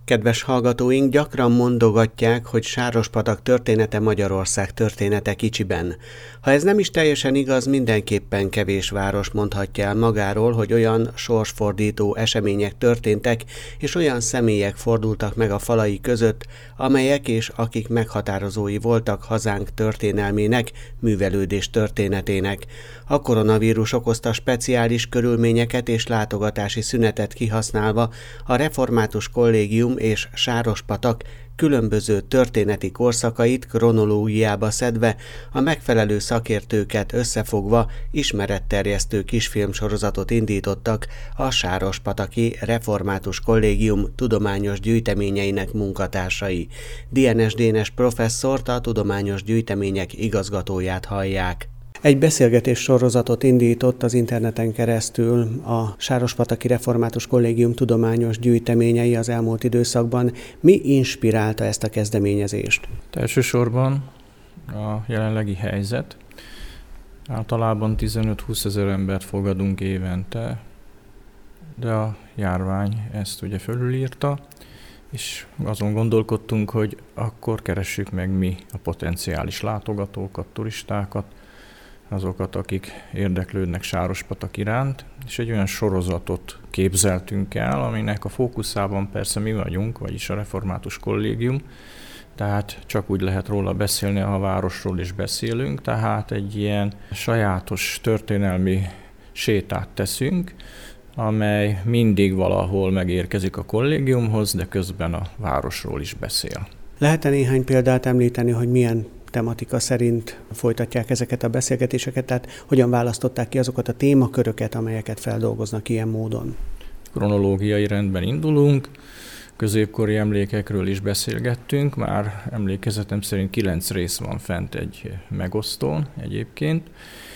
Kedves hallgatóink, gyakran mondogatják, hogy Sárospatak története Magyarország története kicsiben. Ha ez nem is teljesen igaz, mindenképpen kevés város mondhatja el magáról, hogy olyan sorsfordító események történtek, és olyan személyek fordultak meg a falai között, amelyek és akik meghatározói voltak hazánk történelmének, művelődés történetének. A koronavírus okozta speciális körülményeket és látogatási szünetet kihasználva a Református Kollégium és Sárospatak különböző történeti korszakait kronológiába szedve, a megfelelő szakértőket összefogva ismeretterjesztő kisfilmsorozatot indítottak a Sárospataki Református Kollégium tudományos gyűjteményeinek munkatársai. Dienes Dénes professzort, a tudományos gyűjtemények igazgatóját hallják. Egy beszélgetés sorozatot indított az interneten keresztül a Sárospataki Református Kollégium tudományos gyűjteményei az elmúlt időszakban. Mi inspirálta ezt a kezdeményezést? Elsősorban a jelenlegi helyzet. Általában 15-20 ezer embert fogadunk évente, de a járvány ezt ugye fölülírta, és azon gondolkodtunk, hogy akkor keressük meg mi a potenciális látogatókat, turistákat, azokat, akik érdeklődnek Sárospatak iránt, és egy olyan sorozatot képzeltünk el, aminek a fókuszában persze mi vagyunk, vagyis a Református Kollégium, tehát csak úgy lehet róla beszélni, ha a városról is beszélünk, tehát egy ilyen sajátos történelmi sétát teszünk, amely mindig valahol megérkezik a kollégiumhoz, de közben a városról is beszél. Lehet-e néhány példát említeni, hogy milyen tematika szerint folytatják ezeket a beszélgetéseket, tehát hogyan választották ki azokat a témaköröket, amelyeket feldolgoznak ilyen módon? Kronológiai rendben indulunk, középkori emlékekről is beszélgettünk, már emlékezetem szerint 9 rész van fent egy megosztón egyébként,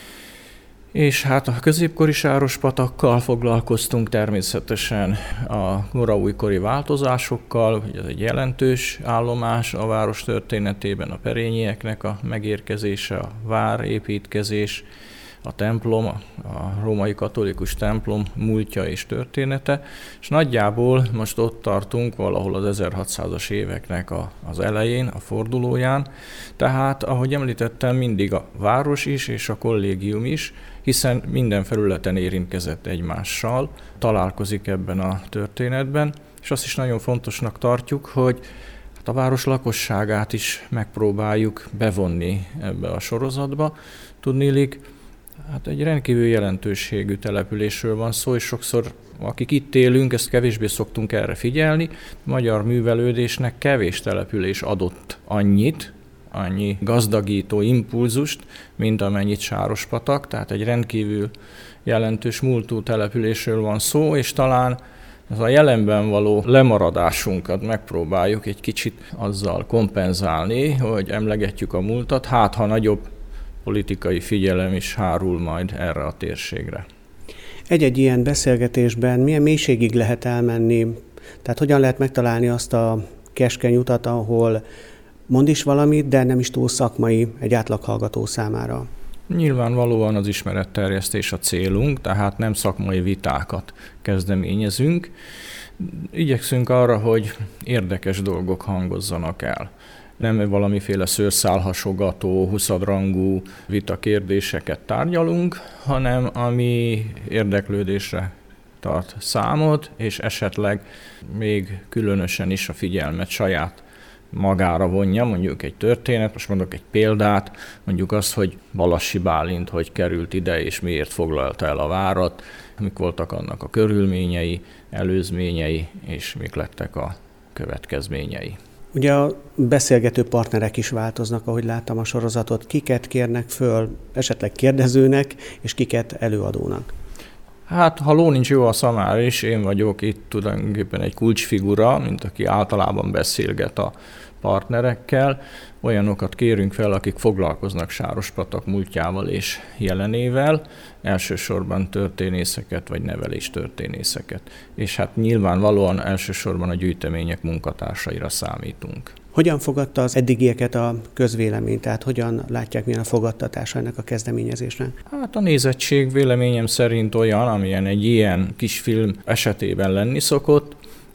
és hát a középkori Sárospatakkal foglalkoztunk természetesen a koraújkori változásokkal, hogy ez egy jelentős állomás a város történetében, a perényieknek a megérkezése, a várépítkezés, a templom, a római katolikus templom múltja és története, és nagyjából most ott tartunk valahol az 1600-as éveknek az elején, a fordulóján, tehát ahogy említettem, mindig a város is és a kollégium is, hiszen minden felületen érintkezett egymással, találkozik ebben a történetben, és azt is nagyon fontosnak tartjuk, hogy a város lakosságát is megpróbáljuk bevonni ebbe a sorozatba. Tudniillik, hát egy rendkívül jelentőségű településről van szó, és sokszor, akik itt élünk, ezt kevésbé szoktunk erre figyelni. A magyar művelődésnek kevés település adott annyi gazdagító impulzust, mint amennyit Sárospatak, tehát egy rendkívül jelentős múltú településről van szó, és talán ez a jelenben való lemaradásunkat megpróbáljuk egy kicsit azzal kompenzálni, hogy emlegetjük a múltat, hát ha nagyobb politikai figyelem is hárul majd erre a térségre. Egy-egy ilyen beszélgetésben milyen mélységig lehet elmenni? Tehát hogyan lehet megtalálni azt a keskeny utat, ahol mond is valamit, de nem is túl szakmai egy átlaghallgató számára? Nyilvánvalóan az ismeretterjesztés a célunk, tehát nem szakmai vitákat kezdeményezünk. Igyekszünk arra, hogy érdekes dolgok hangozzanak el. Nem valamiféle szőrszálhasogató, huszadrangú vitakérdéseket tárgyalunk, hanem ami érdeklődésre tart számot, és esetleg még különösen is a figyelmet saját magára vonja, mondjuk egy történet, most mondok egy példát, mondjuk azt, hogy Balassi Bálint hogy került ide, és miért foglalta el a várat, mik voltak annak a körülményei, előzményei, és mik lettek a következményei. Ugye a beszélgető partnerek is változnak, ahogy láttam a sorozatot. Kiket kérnek föl, esetleg kérdezőnek, és kiket előadónak? Hát, ha ló nincs jó a szamár is, én vagyok itt tulajdonképpen egy kulcsfigura, mint aki általában beszélget a partnerekkel. Olyanokat kérünk fel, akik foglalkoznak Sárospatak múltjával és jelenével, elsősorban történészeket vagy neveléstörténészeket. És hát nyilvánvalóan elsősorban a gyűjtemények munkatársaira számítunk. Hogyan fogadta az eddigieket a közvélemény? Tehát hogyan látják, milyen a fogadtatása ennek a kezdeményezésnek? Hát a nézettség véleményem szerint olyan, amilyen egy ilyen kis film esetében lenni szokott.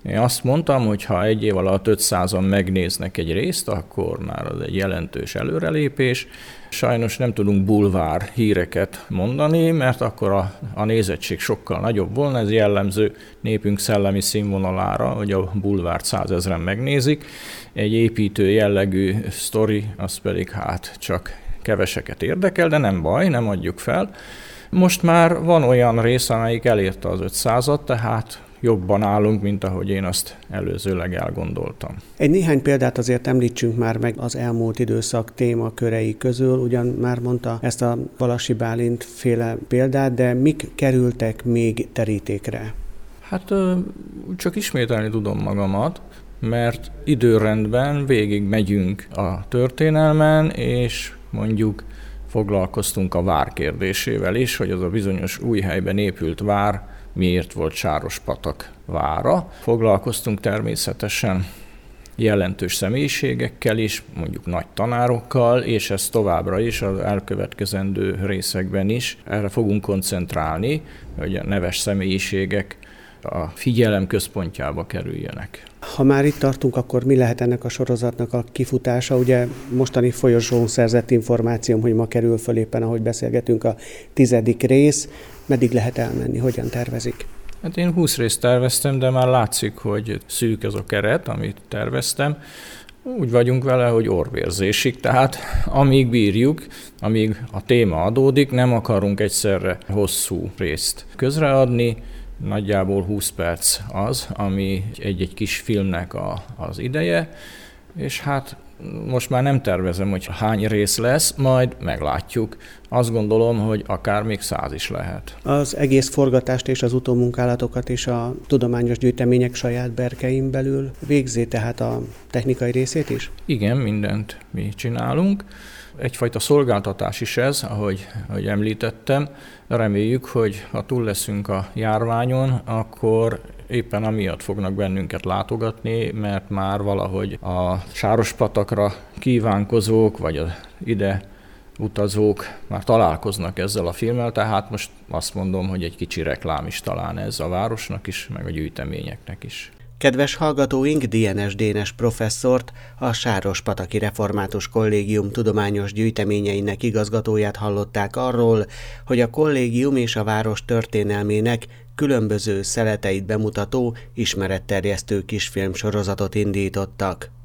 Én azt mondtam, hogy ha egy év alatt 500-an megnéznek egy részt, akkor már az egy jelentős előrelépés. Sajnos nem tudunk bulvár híreket mondani, mert akkor a nézettség sokkal nagyobb volna. Ez jellemző népünk szellemi színvonalára, hogy a bulvárt 100 000-en megnézik. Egy építő jellegű sztori, az pedig hát csak keveseket érdekel, de nem baj, nem adjuk fel. Most már van olyan rész, amelyik elérte az 500-at, tehát jobban állunk, mint ahogy én azt előzőleg elgondoltam. Egy néhány példát azért említsünk már meg az elmúlt időszak témakörei közül, ugyan már mondta ezt a Balassi Bálint féle példát, de mik kerültek még terítékre? Hát csak ismételni tudom magamat, mert időrendben végig megyünk a történelmen, és mondjuk foglalkoztunk a vár kérdésével is, hogy az a bizonyos új helyben épült vár miért volt Sárospatak vára. Foglalkoztunk természetesen jelentős személyiségekkel is, mondjuk nagy tanárokkal, és ez továbbra is az elkövetkezendő részekben is. Erre fogunk koncentrálni, hogy a neves személyiségek a figyelem központjába kerüljenek. Ha már itt tartunk, akkor mi lehet ennek a sorozatnak a kifutása? Ugye mostani folyosón szerzett információm, hogy ma kerül föl éppen, ahogy beszélgetünk, a 10. rész. Meddig lehet elmenni? Hogyan tervezik? Hát én 20 részt terveztem, de már látszik, hogy szűk ez a keret, amit terveztem. Úgy vagyunk vele, hogy orrvérzésig, tehát amíg bírjuk, amíg a téma adódik, nem akarunk egyszerre hosszú részt közreadni. Nagyjából 20 perc az, ami egy-egy kis filmnek az ideje, és hát most már nem tervezem, hogy hány rész lesz, majd meglátjuk. Azt gondolom, hogy akár még 100 is lehet. Az egész forgatást és az utómunkálatokat és a tudományos gyűjtemények saját berkein belül végzi, tehát a technikai részét is? Igen, mindent mi csinálunk. Egyfajta szolgáltatás is ez, ahogy említettem. Reméljük, hogy ha túl leszünk a járványon, akkor éppen amiatt fognak bennünket látogatni, mert már valahogy a Sárospatakra kívánkozók, vagy ide utazók már találkoznak ezzel a filmmel, tehát most azt mondom, hogy egy kicsi reklám is talán ez a városnak is, meg a gyűjteményeknek is. Kedves hallgatóink, Dienes Dénes professzort, a Sárospataki Református Kollégium tudományos gyűjteményeinek igazgatóját hallották arról, hogy a kollégium és a város történelmének különböző szeleteit bemutató, ismeretterjesztő kisfilmsorozatot indítottak.